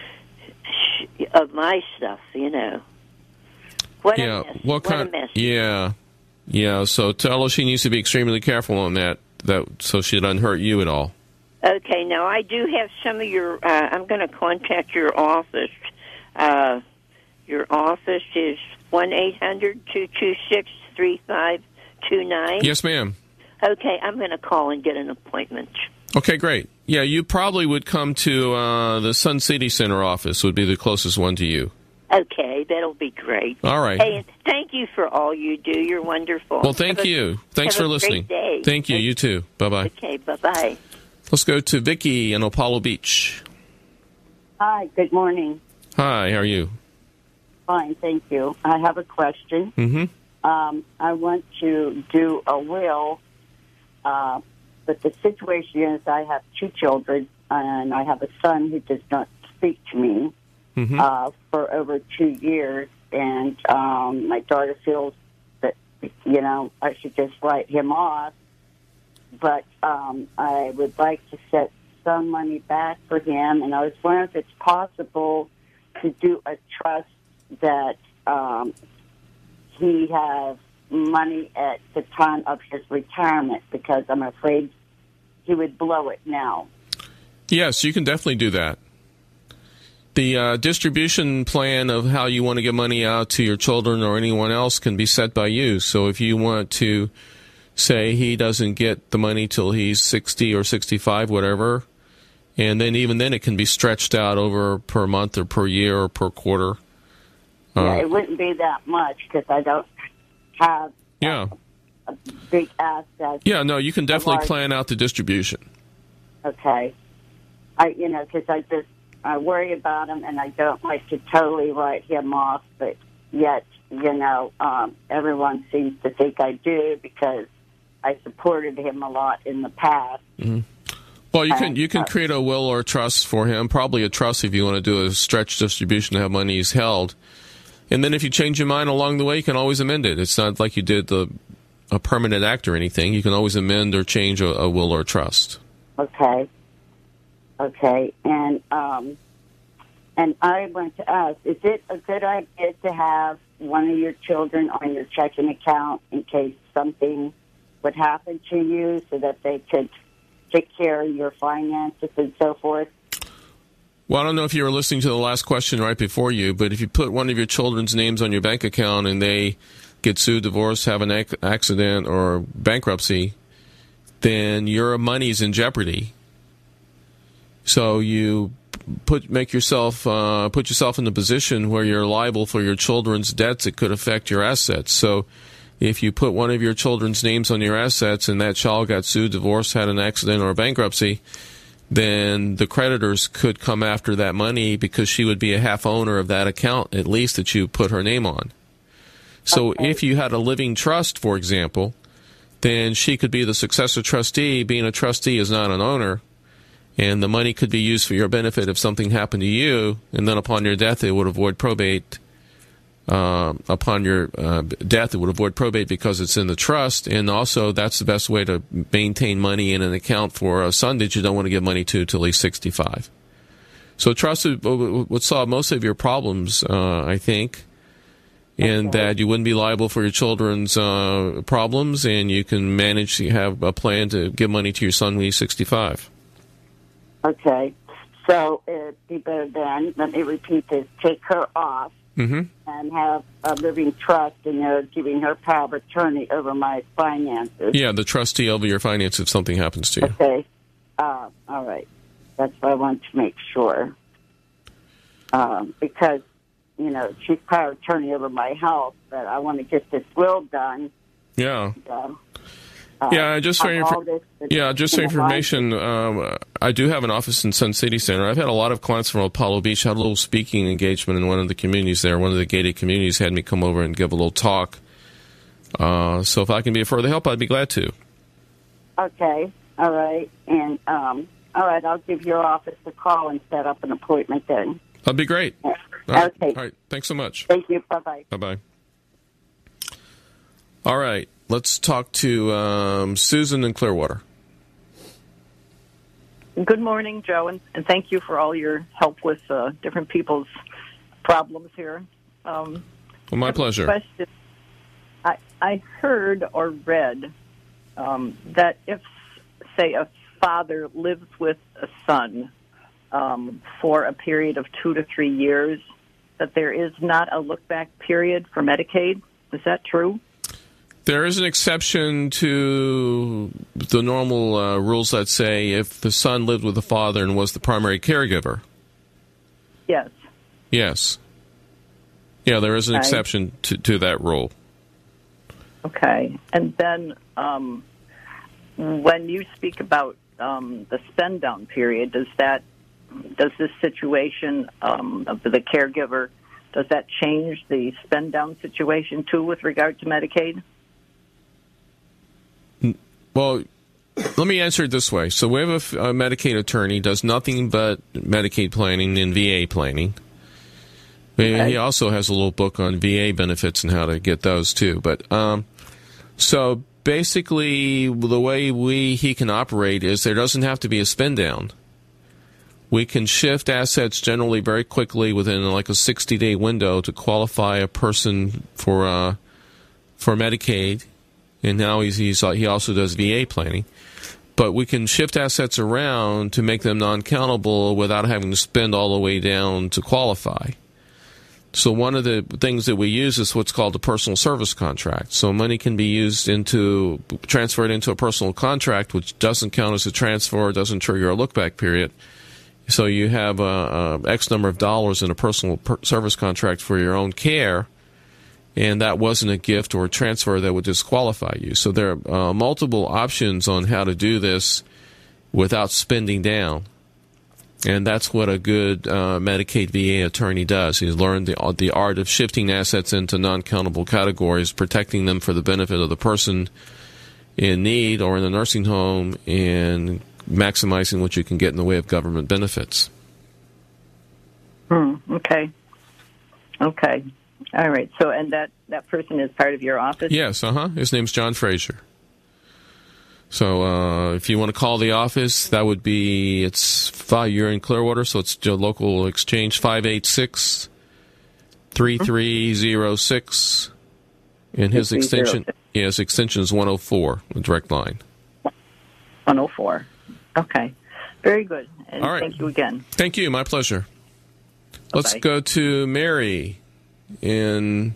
S11: sh- of my stuff. You know. What
S3: yeah.
S11: a mess.
S3: What
S11: What
S3: kind?
S11: a mess.
S3: Yeah. Yeah. So tell her she needs to be extremely careful on that. That so she doesn't hurt you at all.
S11: Okay, now I do have some of your, uh, I'm going to contact your office. Uh, your office is one eight hundred two two six three five two nine.
S3: Yes, ma'am.
S11: Okay, I'm going to call and get an appointment.
S3: Okay, great. Yeah, you probably would come to uh, the Sun City Center office would be the closest one to you.
S11: Okay, that'll be great.
S3: All right.
S11: Hey, and thank you for all you do. You're wonderful.
S3: Well, thank
S11: have
S3: you.
S11: A,
S3: Thanks
S11: have
S3: for
S11: a
S3: listening.
S11: Great day.
S3: Thank you. You too. Bye-bye.
S11: Okay, bye-bye.
S3: Let's go to Vicki in Apollo Beach.
S12: Hi, good morning.
S3: Hi, how are you?
S12: Fine, thank you. I have a question.
S3: Mm-hmm.
S12: Um, I want to do a will, uh, but the situation is I have two children, and I have a son who does not speak to me
S3: mm-hmm.
S12: uh, for over two years, and um, my daughter feels that, you know, I should just write him off, but um, I would like to set some money back for him, and I was wondering if it's possible to do a trust that um, he has money at the time of his retirement, because I'm afraid he would blow it now.
S3: Yes, you can definitely do that. The uh, distribution plan of how you want to get money out to your children or anyone else can be set by you. So if you want to say he doesn't get the money till he's sixty or sixty-five, whatever, and then even then it can be stretched out over per month or per year or per quarter.
S12: Yeah,
S3: Uh,
S12: it wouldn't be that much because I don't have
S3: yeah.
S12: a big asset.
S3: Yeah, no, you can definitely
S12: large-
S3: plan out the distribution.
S12: Okay. I, you know, because I just, I worry about him and I don't like to totally write him off, but yet, you know, um, everyone seems to think I do because I supported him a lot in the past.
S3: Mm-hmm. Well, you can
S12: And,
S3: you can
S12: uh,
S3: create a will or a trust for him, probably a trust if you want to do a stretch distribution to have money he's held. And then if you change your mind along the way, you can always amend it. It's not like you did the a permanent act or anything. You can always amend or change a, a will or a trust.
S12: Okay. Okay. And um, and I want to ask, is it a good idea to have one of your children on your checking account in case something would happen to you so that they could take care of your finances and so forth?
S3: Well, I don't know if you were listening to the last question right before you, but if you put one of your children's names on your bank account and they get sued, divorced, have an ac- accident, or bankruptcy, then your money's in jeopardy. So you put make yourself uh, put yourself in the position where you're liable for your children's debts that could affect your assets. So if you put one of your children's names on your assets and that child got sued, divorced, had an accident, or bankruptcy, then the creditors could come after that money because she would be a half owner of that account, at least, that you put her name on. So
S12: Okay.
S3: if you had a living trust, for example, then she could be the successor trustee. Being a trustee is not an owner, and the money could be used for your benefit if something happened to you, and then upon your death, it would avoid probate. Uh, upon your uh, death, it would avoid probate because it's in the trust, and also that's the best way to maintain money in an account for a son that you don't want to give money to till he's sixty-five. So trust would, would solve most of your problems, uh, I think, and
S12: Okay.
S3: that you wouldn't be liable for your children's uh, problems, and you can manage to have a plan to give money to your son when he's sixty-five.
S12: Okay. So it'd be better then, let me repeat this, take her off
S3: Mm-hmm.
S12: and have a living trust and they're giving her power of attorney over my finances.
S3: Yeah, the trustee over your finances if something happens to you.
S12: Okay. Uh, all right. That's what I want to make sure. Um, because, you know, she's power of attorney over my health, but I want to get this will done.
S3: Yeah.
S12: Uh,
S3: Yeah, just for
S12: of
S3: your,
S12: all this-
S3: yeah, just for
S12: you know,
S3: information, um, I do have an office in Sun City Center. I've had a lot of clients from Apollo Beach. I had a little speaking engagement in one of the communities there. One of the gated communities had me come over and give a little talk Uh, so if I can be of further help, I'd be glad to.
S12: Okay. All right. And, um, all right, I'll give your office a call and set up an appointment then.
S3: That'd be great.
S12: Yeah.
S3: All right.
S12: Okay.
S3: All right. Thanks so much.
S12: Thank you. Bye-bye.
S3: Bye-bye. All right. Let's talk to um, Susan in Clearwater.
S13: Good morning, Joe, and, and thank you for all your help with uh, different people's problems here. Um,
S3: well, my pleasure.
S13: Question. I, I heard or read um, that if, say, a father lives with a son um, for a period of two to three years, that there is not a look-back period for Medicaid. Is that true?
S3: There is an exception to the normal uh, rules that say if the son lived with the father and was the primary caregiver.
S13: Yes.
S3: Yes. Yeah, there is an
S13: okay.
S3: exception to, to that rule.
S13: Okay. And then um, when you speak about um, the spend-down period, does that does this situation um, of the caregiver, does that change the spend-down situation, too, with regard to Medicaid?
S3: Well, let me answer it this way. So we have a, a Medicaid attorney, does nothing but Medicaid planning and V A planning. Okay. He also has a little book on V A benefits and how to get those, too. But um, so basically the way we he can operate is there doesn't have to be a spend down. We can shift assets generally very quickly within like a sixty-day window to qualify a person for uh, for Medicaid. And now he's, he's he also does V A planning. But we can shift assets around to make them non-countable without having to spend all the way down to qualify. So one of the things that we use is what's called a personal service contract. So money can be used into, transferred into a personal contract, which doesn't count as a transfer, doesn't trigger a look-back period. So you have a, a X number of dollars in a personal per service contract for your own care, and that wasn't a gift or a transfer that would disqualify you. So there are uh, multiple options on how to do this without spending down. And that's what a good uh, Medicaid V A attorney does. He's learned the, the art of shifting assets into non-countable categories, protecting them for the benefit of the person in need or in the nursing home, and maximizing what you can get in the way of government benefits.
S13: Hmm, okay. Okay. All right. So, and that, that person is part of your office?
S3: Yes, uh-huh. His name's John Frazier. So uh, if you want to call the office, that would be, it's five, you're in Clearwater, so it's your local exchange, five eight six, three three zero six. And his extension, yeah, his extension is one oh four, the direct line.
S13: one oh four. Okay. Very good. And
S3: All right.
S13: Thank you again.
S3: Thank you. My pleasure. Let's
S13: Bye-bye.
S3: go to Mary in,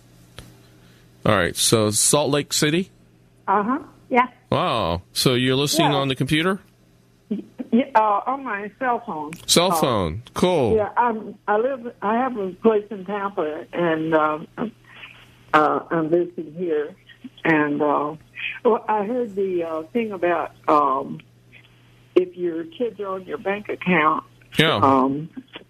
S3: all right, so Salt Lake City?
S14: Uh-huh, yeah.
S3: Wow. So you're listening
S14: Yeah.
S3: on the computer?
S14: Yeah, uh, on my cell phone.
S3: Cell
S14: Uh,
S3: phone. Cool.
S14: Yeah, I'm, I live, I have a place in Tampa, and um, uh, I'm visiting here. And uh, well, I heard the uh, thing about um, if your kids are on your bank account,
S3: Yeah.
S14: um,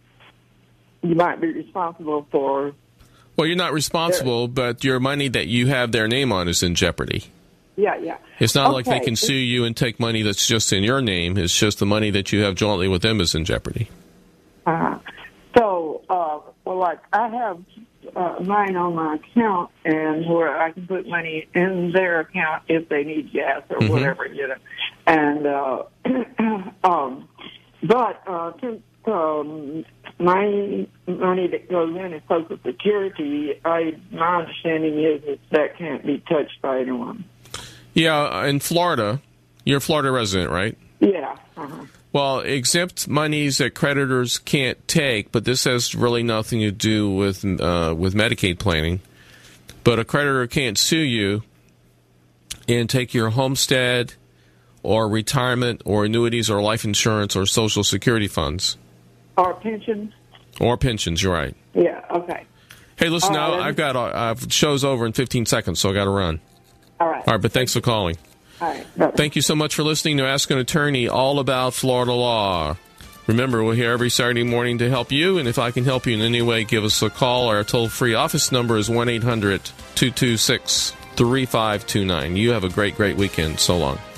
S14: you might be responsible for...
S3: Well, you're not responsible, but your money that you have their name on is in jeopardy.
S14: Yeah, yeah.
S3: It's not like they
S14: Okay.
S3: can sue you and take money that's just in your name. It's just the money that you have jointly with them is in jeopardy.
S14: Uh, so, uh, well, like, I have uh, mine on my account, and where I can put money in their account if they need gas or
S3: Mhm.
S14: whatever, you know. And, uh, um, but, uh, since um, my money that goes in is Social Security, I, my understanding is that that can't be touched by anyone.
S3: Yeah, in Florida, you're a Florida resident, right?
S14: Yeah. Uh-huh.
S3: Well, exempt monies that creditors can't take, but this has really nothing to do with uh, with Medicaid planning. But a creditor can't sue you and take your homestead or retirement or annuities or life insurance or Social Security funds.
S14: Or pensions?
S3: Or pensions, you're right.
S14: Yeah, okay.
S3: Hey, listen,
S14: All
S3: now
S14: right,
S3: I've got uh, I've show's over in fifteen seconds, so I got to run.
S14: All right.
S3: All right, but thanks for calling.
S14: All right. Bye-bye.
S3: Thank you so much for listening to Ask an Attorney, all about Florida law. Remember, we're here every Saturday morning to help you, and if I can help you in any way, give us a call. Our toll-free office number is one eight hundred two two six three three five two nine. You have a great, great weekend. So long.